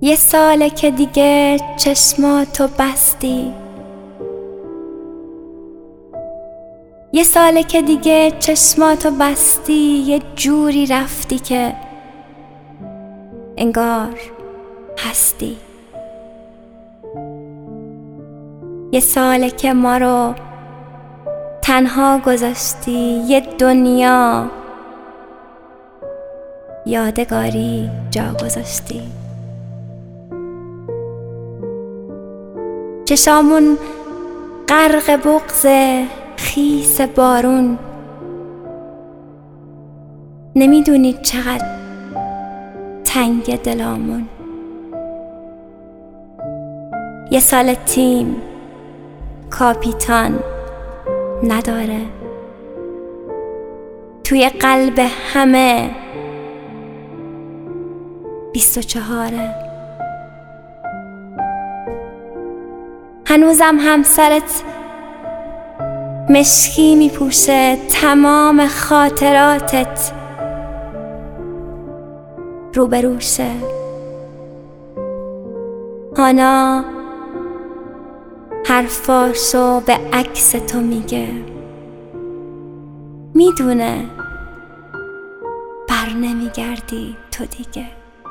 یه ساله که دیگه چشماتو بستی، یه ساله که دیگه چشماتو بستی، یه جوری رفتی که انگار هستی. یه ساله که ما رو تنها گذاشتی، یه دنیا یادگاری جا گذاشتی. چشامون غرق بغض خیس بارون، نمیدونی چقدر تنگ دلامون. یه سال تیم کاپیتان نداره، توی قلب همه 24. هنوزم همسرت مشکی میپوشه، تمام خاطراتت روبروشه. هانا حرفاشو به عکس تو میگه، میدونه بر نمیگردی تو دیگه.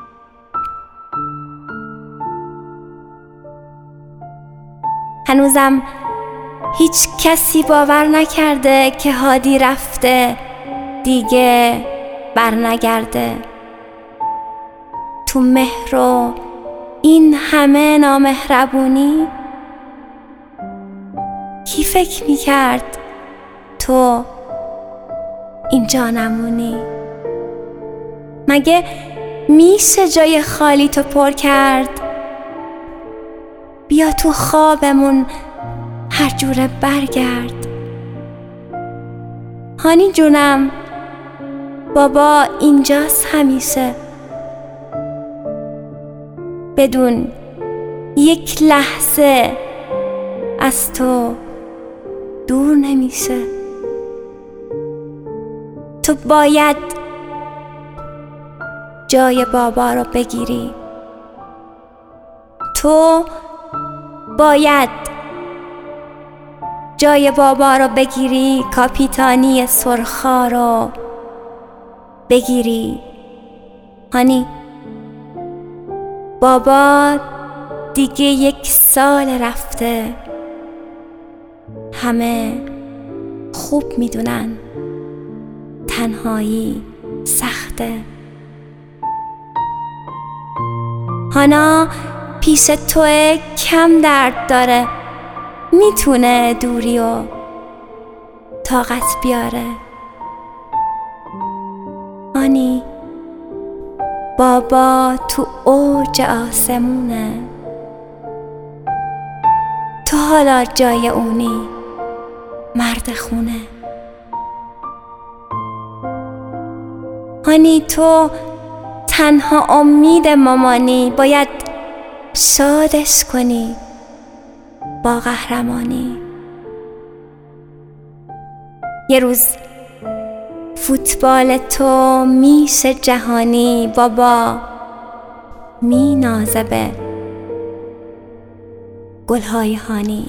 هنوزم هیچ کسی باور نکرده که هادی رفته دیگه بر نگرده. تو مهر و این همه نامهربونی، کی فکر میکرد تو اینجا نمونی؟ مگه میشه جای خالی تو پر کرد؟ بیا تو خوابمون هر جوره برگرد. هانی جونم، بابا اینجاست همیشه، بدون یک لحظه از تو دور نمیشه. تو باید جای بابا رو بگیری، تو باید جای بابا رو بگیری، کاپیتانی سرخا رو بگیری. هانی بابا دیگه 1 سال رفته، همه خوب میدونن تنهایی سخته. هانا پیش توه کم درد داره، میتونه دوری و طاقت بیاره. هانی بابا تو اوج آسمونه، تو حالا جای اونی مرد خونه. هانی تو تنها امید مامانی، باید شادش کنی با قهرمانی. یه روز فوتبال تو میشه جهانی، بابا می نازه به گلهای هانی.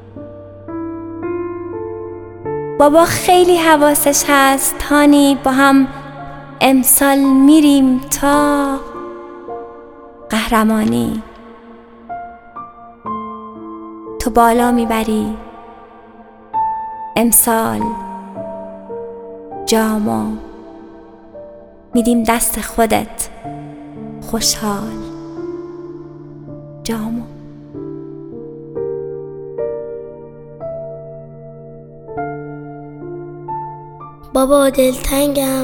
بابا خیلی حواسش هست، هانی با هم امسال میریم تا قهرمانی. تو بالا میبری امسال جامو، میدیم دست خودت خوشحال جامو. بابا دلتنگم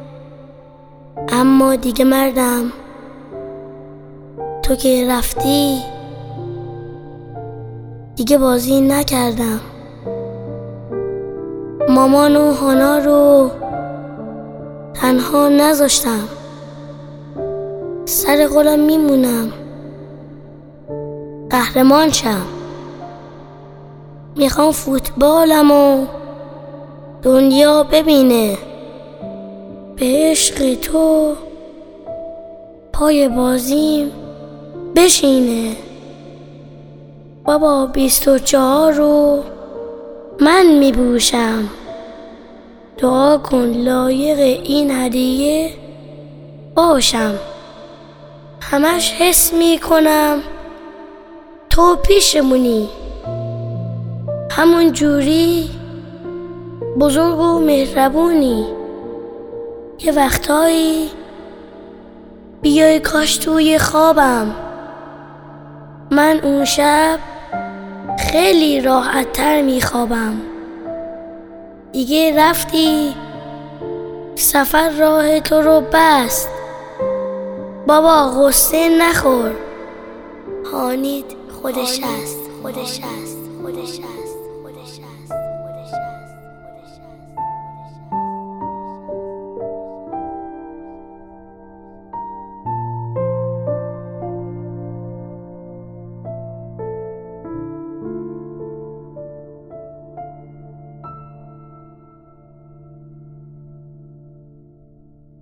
اما دیگه مردم، تو که رفتی دیگه بازی نکردم. مامان و هانا رو تنها نذاشتم، سر قولم میمونم قهرمان شم. میخوام فوتبالم و دنیا ببینه، به عشق تو پای بازیم بشینه. بابا 24 رو من میبوشم. دعا کن لایق این هدیه باشم. همش حس میکنم تو پیشمونی، همون جوری بزرگ و مهربونی. یه وقتایی بیای کاش توی خوابم، من اون شب خیلی راحت تر میخوابم. دیگه رفتی سفر راه تو رو بست. بابا غصه نخور، هانیت خودش هست.